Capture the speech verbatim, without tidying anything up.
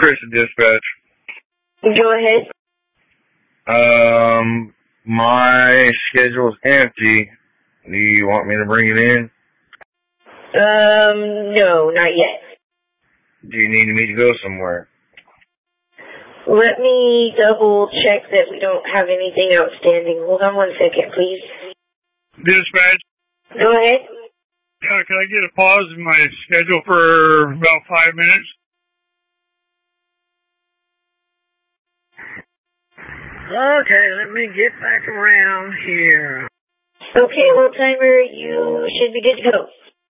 Chris at dispatch. Go ahead. Um, my schedule's empty. Do you want me to bring it in? Um, no, not yet. Do you need me to go somewhere? Let me double check that we don't have anything outstanding. Hold on one second, please. Dispatch. Go ahead. Uh, can I get a pause in my schedule for about five minutes? Okay, let me get back around here. Okay, well, timer, you should be good to go.